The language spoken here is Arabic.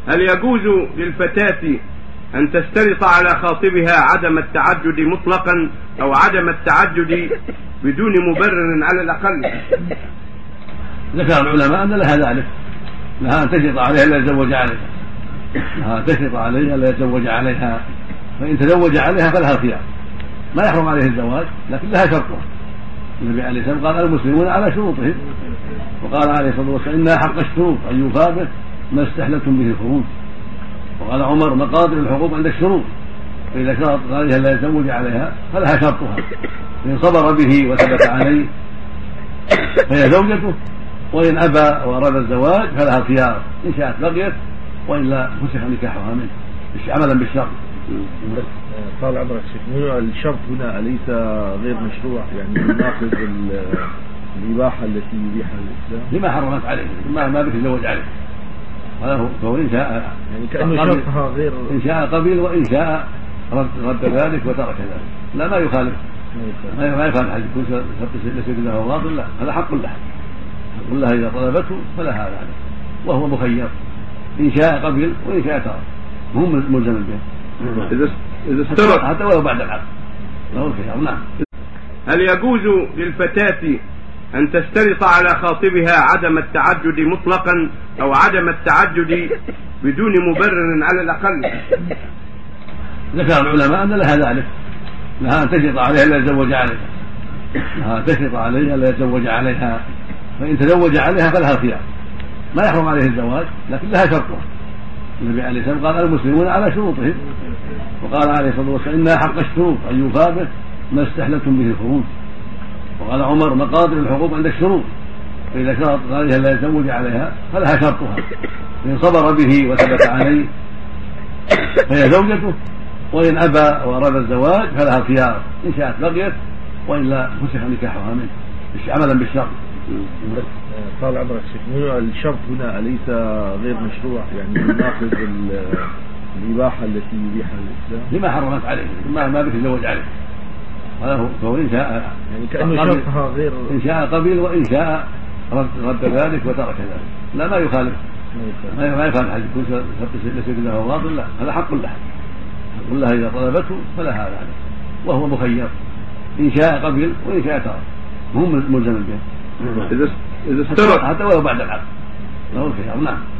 هل يجوز للفتاة أن تشترط على خاطبها عدم التعدد مطلقا أو عدم التعدد بدون مبرر على الأقل؟ ذكر العلماء أن لها ذلك، لها أن تشرط عليها لا يتزوج عليها، لها أن تشرط عليها لا يتزوج عليها، فإن تزوج عليها فلها الخيار، ما يحرم عليه الزواج لكن لها شرطها. النبي عليه الصلاة والسلام قال المسلمون على شروطهم، وقال عليه الصلاة والسلام إنها حق الشروط أن يوفى به ما استحللتم به الفروج. وقال عمر مقادر الحقوق عند الشروط، فإذا شرط عليها لا يتزوج عليها فلها شرطها، إن صبر به وثبت عليه فهي زوجته، وإن أبى وأراد الزواج فلها الخيار، إن شاءت بقيت وإلا فسخ نكاحها منه عملا بالشرط. قال عمر الشيخ الشرط هنا أليس غير مشروع، يعني يناقض الإباحة التي يبيحها الإسلام لما حرمت عليه ما بيتزوج عليه، فهو إن شاء يعني كأنه شرطها غير، إن شاء قبل وإن شاء رد ذلك وترك ذلك، لا ما يخالف حج يكون ليس له باطل، لا هذا حق لها، حق لها إذا طلبته فلها ذلك، وهو مخير إن شاء قبل وإن شاء ترك، هم ملزم به إذا استرك حتى ولو بعد العقد له الخيار. نعم. هل يجوز للفتاة أن تشترط على خاطبها عدم التعدد مطلقا أو عدم التعدد بدون مبرر على الأقل؟ ذكر العلماء أن لها ذلك، لها أن تشرط عليها لا يتزوج عليها، لها أن تشرط عليها لا يتزوج عليها، فإن تزوج عليها فلها الخيار، ما يحرم عليه الزواج لكن لها شرطها. النبي عليه الصلاة والسلام قال المسلمون على شروطهم، وقال عليه الصلاة والسلام إنها حق الشروط أن يوفى به ما استحللتم به الفروج. وقال عمر مقادر الحقوق عند الشروط، فإذا شرط عليها لا يتزوج عليها فلها شرطها، إن صبر به وثبت عليه فهي زوجته، وإن أبى وأراد الزواج فلها الخيار، إن شاءت بقيت وإلا فسخ نكاحها منه عملا بالشرط. قال عمر الشيخ الشرط هنا أليس غير مشروع، يعني يناقض الإباحة التي يبيحها الإسلام لما حرمت عليه ما بيتزوج عليه، فهو إن شاء يعني كأنه شرطها غير، إن شاء قبل وإن شاء رد ذلك وترك ذلك، لا ما يخالف ما يخالف حج يكون ليس له باطل، لا هذا حق لها، حق لها إذا طلبته فلها ذلك، وهو مخير إن شاء قبل وإن شاء ترك، هم ملزم به إذا استرك حتى ولو بعد العقد له الخيار. نعم.